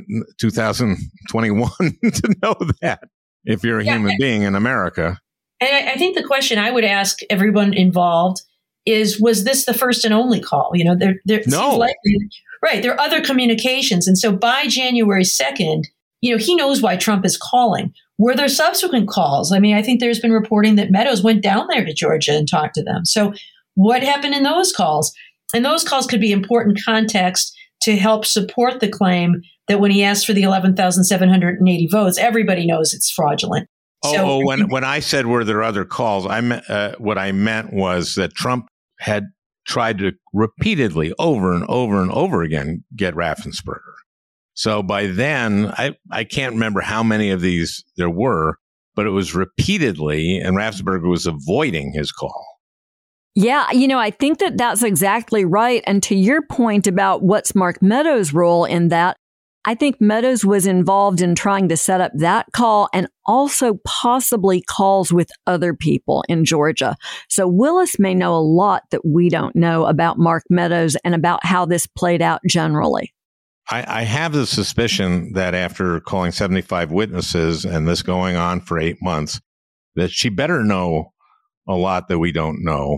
2021 to know that if you're a human being in America. And I think the question I would ask everyone involved is, was this the first and only call? You know, there seems likely, right, there are other communications. And so by January 2nd, you know, he knows why Trump is calling. Were there subsequent calls? I mean, I think there's been reporting that Meadows went down there to Georgia and talked to them. So what happened in those calls? And those calls could be important context to help support the claim that when he asked for the 11,780 votes, everybody knows it's fraudulent. When I said were there other calls, what I meant was that Trump had tried to repeatedly, over and over and over again, get Raffensperger. So by then, I can't remember how many of these there were, but it was repeatedly, and Raffensperger was avoiding his call. Yeah, you know, I think that that's exactly right. And to your point about what's Mark Meadows' role in that, I think Meadows was involved in trying to set up that call and also possibly calls with other people in Georgia. So Willis may know a lot that we don't know about Mark Meadows and about how this played out generally. I have the suspicion that after calling 75 witnesses and this going on for 8 months, that she better know a lot that we don't know.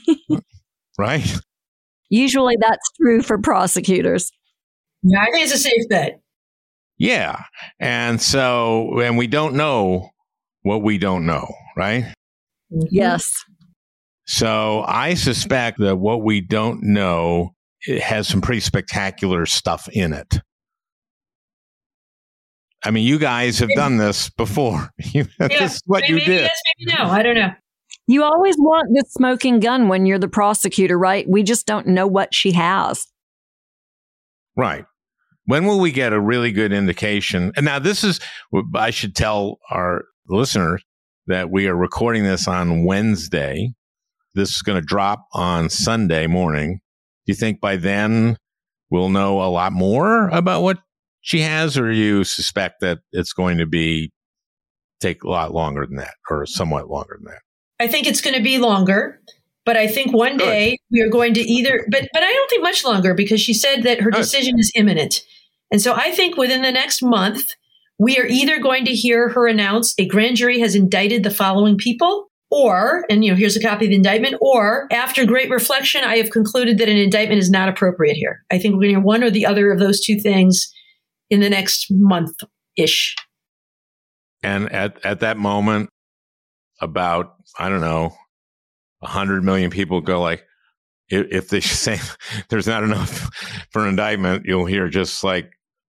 Right? Usually that's true for prosecutors. Yeah, I think it's a safe bet. Yeah. And we don't know what we don't know, right? Yes. So I suspect that what we don't know, it has some pretty spectacular stuff in it. I mean, you guys have done this before. This is what you did. Yes, maybe no. I don't know. You always want the smoking gun when you're the prosecutor, right? We just don't know what she has. Right. When will we get a really good indication? And now this is, I should tell our listeners that we are recording this on Wednesday. This is going to drop on Sunday morning. Do you think by then we'll know a lot more about what she has, or you suspect that it's going to take a lot longer than that, or somewhat longer than that? I think it's going to be longer, but I think one day we are going to but I don't think much longer, because she said that her decision is imminent. And so I think within the next month, we are either going to hear her announce a grand jury has indicted the following people, or, and here's a copy of the indictment, or after great reflection, I have concluded that an indictment is not appropriate here. I think we're going to hear one or the other of those two things in the next month-ish. And at that moment, about, I don't know, 100 million people go like, if they say there's not enough for an indictment, you'll hear just like,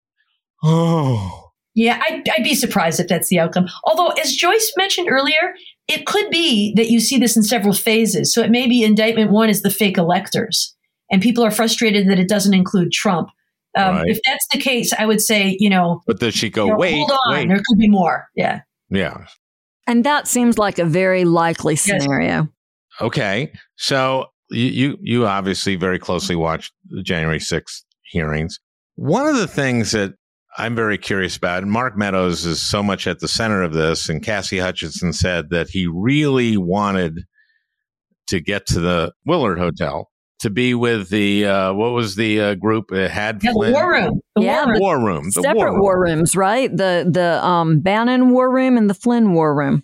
oh. Yeah, I'd be surprised if that's the outcome. Although, as Joyce mentioned earlier, it could be that you see this in several phases. So it may be indictment one is the fake electors, and people are frustrated that it doesn't include Trump. Right. If that's the case, I would say, But does she go, wait, hold on, wait. There could be more. Yeah. Yeah. And that seems like a very likely scenario. Yes. Okay. So you obviously very closely watched the January 6th hearings. One of the things that I'm very curious about, and Mark Meadows is so much at the center of this, and Cassie Hutchinson said that he really wanted to get to the Willard Hotel to be with the, what was the group it had? The War Room. War Room. Separate war rooms, right? The Bannon War Room and the Flynn War Room.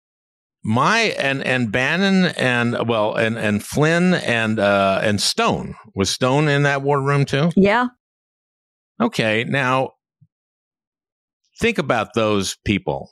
And Bannon and Flynn and Stone. Was Stone in that war room too? Yeah. Okay. Now think about those people.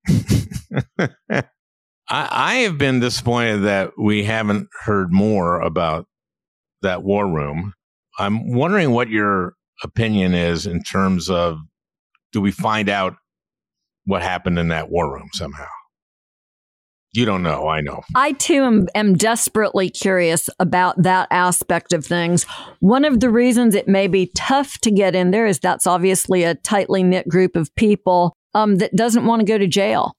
I have been disappointed that we haven't heard more about that war room. I'm wondering what your opinion is in terms of, do we find out what happened in that war room somehow? You don't know. I know. I, too, am desperately curious about that aspect of things. One of the reasons it may be tough to get in there is that's obviously a tightly knit group of people that doesn't want to go to jail.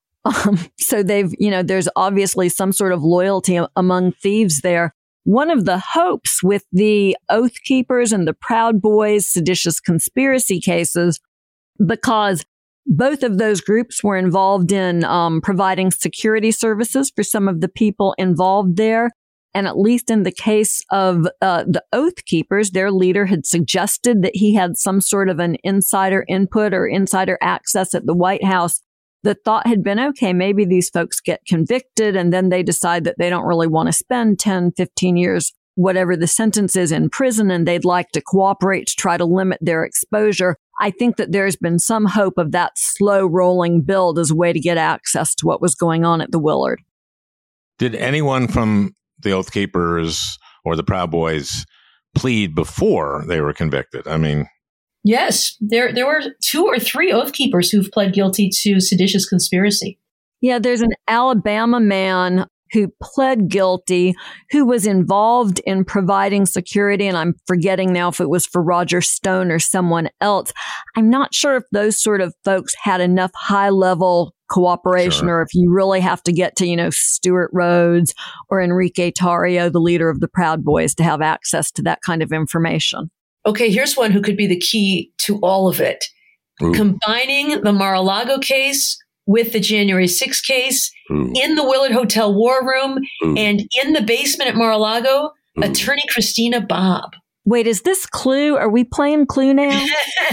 So there's obviously some sort of loyalty among thieves there. One of the hopes with the Oath Keepers and the Proud Boys seditious conspiracy cases, because both of those groups were involved in providing security services for some of the people involved there. And at least in the case of the Oath Keepers, their leader had suggested that he had some sort of an insider input or insider access at the White House. The thought had been, okay, maybe these folks get convicted and then they decide that they don't really want to spend 10, 15 years, whatever the sentence is, in prison, and they'd like to cooperate to try to limit their exposure. I think that there's been some hope of that slow rolling build as a way to get access to what was going on at the Willard. Did anyone from the Oath Keepers or the Proud Boys plead before they were convicted? I mean, yes, there were 2 or 3 Oath Keepers who've pled guilty to seditious conspiracy. Yeah, there's an Alabama man who pled guilty, who was involved in providing security. And I'm forgetting now if it was for Roger Stone or someone else. I'm not sure if those sort of folks had enough high level cooperation, or if you really have to get to, Stuart Rhodes or Enrique Tarrio, the leader of the Proud Boys, to have access to that kind of information. Okay, here's one who could be the key to all of it. Ooh. Combining the Mar-a-Lago case with the January 6th case, in the Willard Hotel war room, and in the basement at Mar-a-Lago, attorney Christina Bobb. Wait, is this Clue? Are we playing Clue now?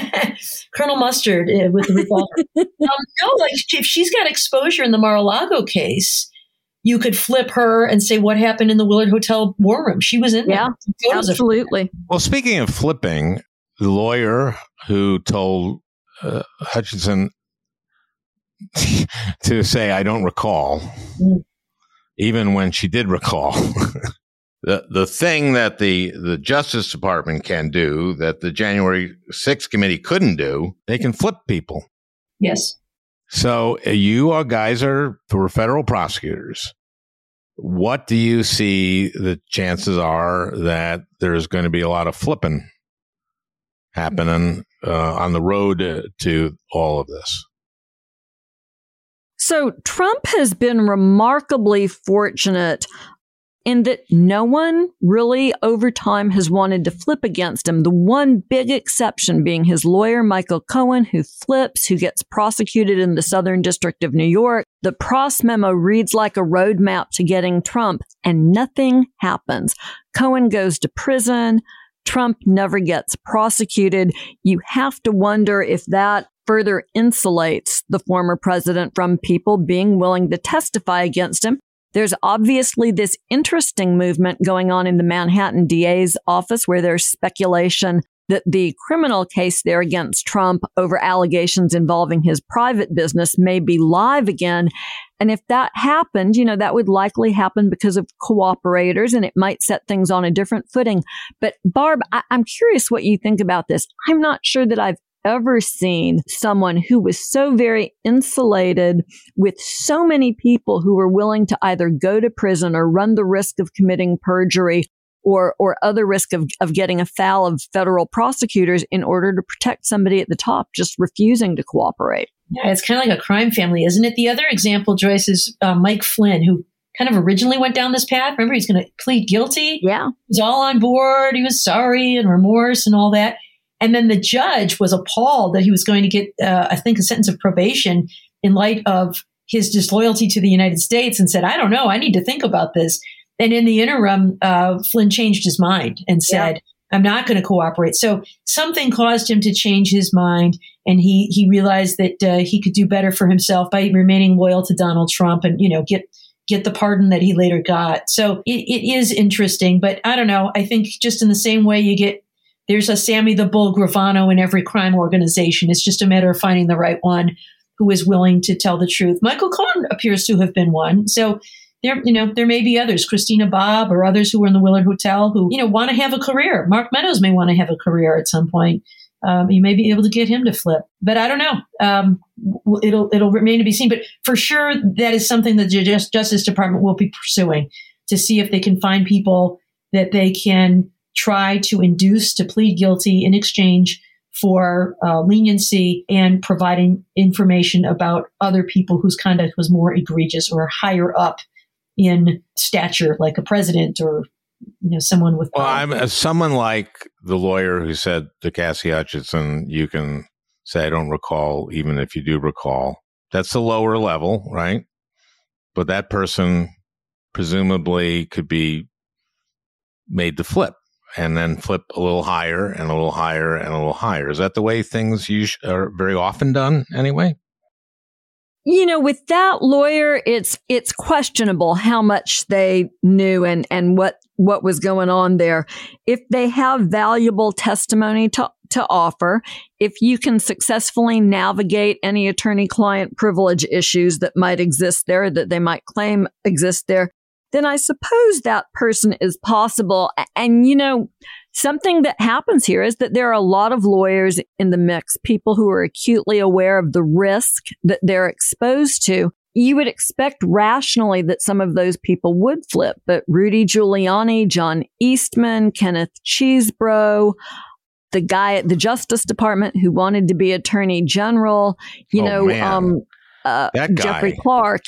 Colonel Mustard with the revolver. No, if she's got exposure in the Mar-a-Lago case, you could flip her and say, what happened in the Willard Hotel war room? She was in there. Yeah, absolutely. Well, speaking of flipping, the lawyer who told Hutchinson to say, I don't recall, even when she did recall. The thing that the Justice Department can do that the January 6th committee couldn't do, they can flip people. Yes. So you guys are for federal prosecutors. What do you see the chances are that there's going to be a lot of flipping happening on the road to all of this? So Trump has been remarkably fortunate in that no one really over time has wanted to flip against him. The one big exception being his lawyer, Michael Cohen, who flips, who gets prosecuted in the Southern District of New York. The Pross memo reads like a roadmap to getting Trump, and nothing happens. Cohen goes to prison. Trump never gets prosecuted. You have to wonder if that further insulates the former president from people being willing to testify against him. There's obviously this interesting movement going on in the Manhattan DA's office where there's speculation that the criminal case there against Trump over allegations involving his private business may be live again. And if that happened, that would likely happen because of cooperators, and it might set things on a different footing. But Barb, I'm curious what you think about this. I'm not sure that I've ever seen someone who was so very insulated with so many people who were willing to either go to prison or run the risk of committing perjury or other risk of getting afoul of federal prosecutors in order to protect somebody at the top, just refusing to cooperate. Yeah, it's kind of like a crime family, isn't it? The other example, Joyce, is Mike Flynn, who kind of originally went down this path. Remember, he's going to plead guilty. Yeah. He was all on board. He was sorry and remorse and all that. And then the judge was appalled that he was going to get, I think, a sentence of probation in light of his disloyalty to the United States, and said, I don't know, I need to think about this. And in the interim, Flynn changed his mind and said, I'm not going to cooperate. So something caused him to change his mind, and he realized that he could do better for himself by remaining loyal to Donald Trump and, get the pardon that he later got. So it is interesting, but I don't know. I think just in the same way there's a Sammy the Bull Gravano in every crime organization. It's just a matter of finding the right one who is willing to tell the truth. Michael Cohen appears to have been one. So there may be others, Christina Bobb or others who were in the Willard Hotel who, want to have a career. Mark Meadows may want to have a career at some point. you may be able to get him to flip. But I don't know. It'll remain to be seen. But for sure, that is something that the Justice Department will be pursuing to see if they can find people that they can try to induce to plead guilty in exchange for leniency and providing information about other people whose conduct was more egregious or higher up in stature, like a president or someone with. Well, I'm someone like the lawyer who said to Cassie Hutchinson, "You can say I don't recall, even if you do recall." That's the lower level, right? But that person presumably could be made to flip. And then flip a little higher and a little higher and a little higher. Is that the way things are very often done anyway? With that lawyer, it's questionable how much they knew and what was going on there. If they have valuable testimony to offer, if you can successfully navigate any attorney-client privilege issues that might exist there, that they might claim exist there, then I suppose that person is possible. And, something that happens here is that there are a lot of lawyers in the mix, people who are acutely aware of the risk that they're exposed to. You would expect rationally that some of those people would flip, but Rudy Giuliani, John Eastman, Kenneth Chesebro, the guy at the Justice Department who wanted to be Attorney General, Jeffrey Clark.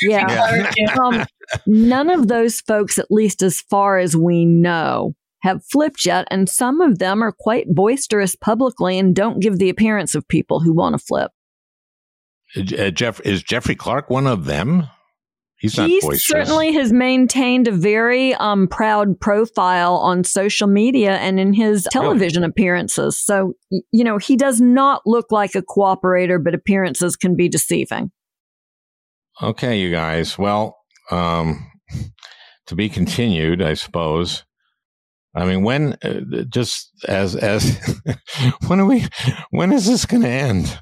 None of those folks, at least as far as we know, have flipped yet. And some of them are quite boisterous publicly and don't give the appearance of people who want to flip. Is Jeffrey Clark one of them? He's not boisterous. He certainly has maintained a very proud profile on social media and in his television appearances. So, he does not look like a cooperator, but appearances can be deceiving. Okay, you guys. Well, to be continued, I suppose. I mean, when when is this going to end?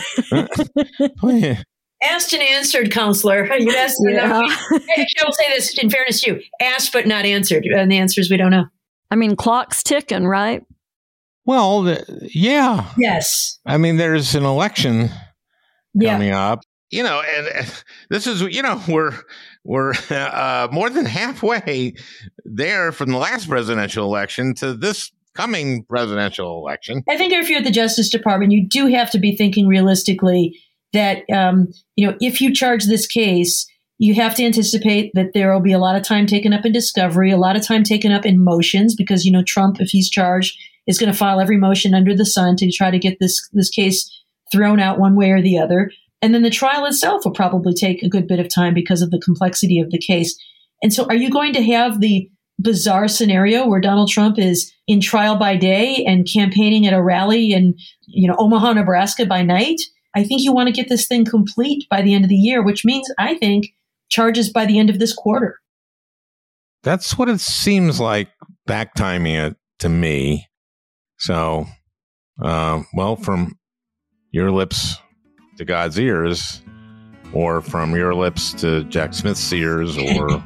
Asked and answered, counselor. You asked. Actually, I'll say this in fairness to you: asked but not answered, and the answers we don't know. I mean, clock's ticking, right? Well, yeah. Yes. I mean, there's an election coming up. And this is, we're more than halfway there from the last presidential election to this coming presidential election. I think if you're at the Justice Department, you do have to be thinking realistically that, if you charge this case, you have to anticipate that there will be a lot of time taken up in discovery, a lot of time taken up in motions, because, Trump, if he's charged, is going to file every motion under the sun to try to get this case thrown out one way or the other. And then the trial itself will probably take a good bit of time because of the complexity of the case. And so are you going to have the bizarre scenario where Donald Trump is in trial by day and campaigning at a rally in, Omaha, Nebraska by night? I think you want to get this thing complete by the end of the year, which means, I think, charges by the end of this quarter. That's what it seems like, back timing it to me. So, from your lips to God's ears, or from your lips to Jack Smith's ears, or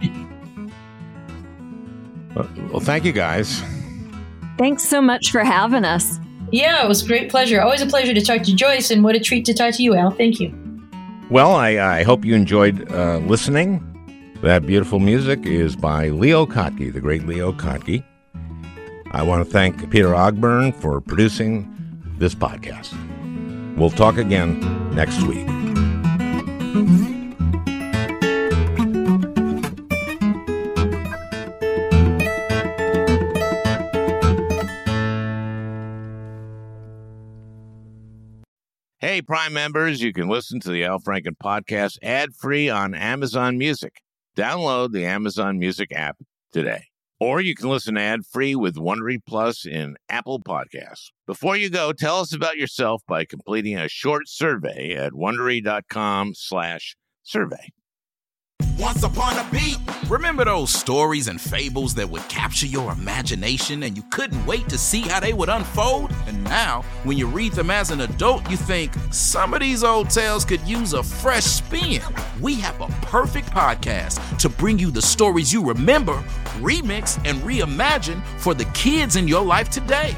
well, thank you guys. Thanks so much for having us. Yeah, it was a great pleasure. Always a pleasure to talk to Joyce, and what a treat to talk to you, Al. Thank you. Well, I hope you enjoyed listening. That beautiful music is by Leo Kottke, the great Leo Kottke. I want to thank Peter Ogburn for producing this podcast. We'll talk again next week. Hey, Prime members, you can listen to the Al Franken podcast ad-free on Amazon Music. Download the Amazon Music app today. Or you can listen ad-free with Wondery Plus in Apple Podcasts. Before you go, tell us about yourself by completing a short survey at Wondery.com/survey. Once upon a beat. Remember those stories and fables that would capture your imagination and you couldn't wait to see how they would unfold? And now, when you read them as an adult, you think, some of these old tales could use a fresh spin. We have a perfect podcast to bring you the stories you remember, remix, and reimagine for the kids in your life today.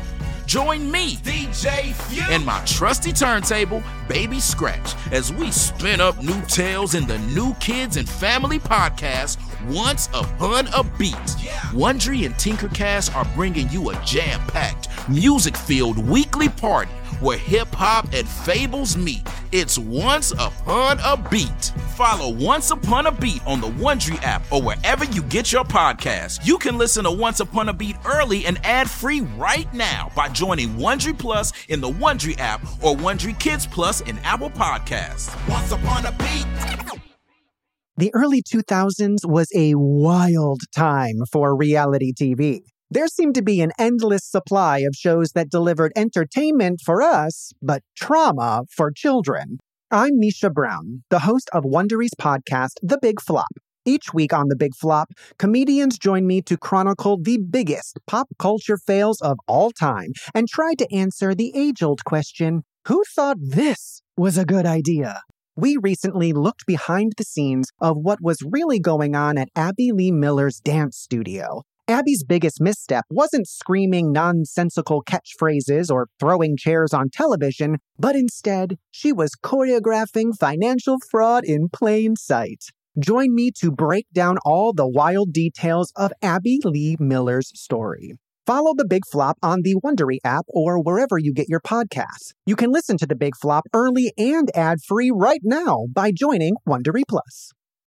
Join me, DJ Few, and my trusty turntable, Baby Scratch, as we spin up new tales in the New Kids and Family podcast, Once Upon a Beat. Wondery and Tinkercast are bringing you a jam-packed, music-filled weekly party where hip-hop and fables meet. It's Once Upon a Beat. Follow Once Upon a Beat on the Wondery app or wherever you get your podcasts. You can listen to Once Upon a Beat early and ad-free right now by joining Wondery Plus in the Wondery app or Wondery Kids Plus in Apple Podcasts. Once Upon a Beat. The early 2000s was a wild time for reality TV. There seemed to be an endless supply of shows that delivered entertainment for us, but trauma for children. I'm Misha Brown, the host of Wondery's podcast, The Big Flop. Each week on The Big Flop, comedians join me to chronicle the biggest pop culture fails of all time and try to answer the age-old question, who thought this was a good idea? We recently looked behind the scenes of what was really going on at Abby Lee Miller's dance studio. Abby's biggest misstep wasn't screaming nonsensical catchphrases or throwing chairs on television, but instead, she was choreographing financial fraud in plain sight. Join me to break down all the wild details of Abby Lee Miller's story. Follow The Big Flop on the Wondery app or wherever you get your podcasts. You can listen to The Big Flop early and ad-free right now by joining Wondery Plus.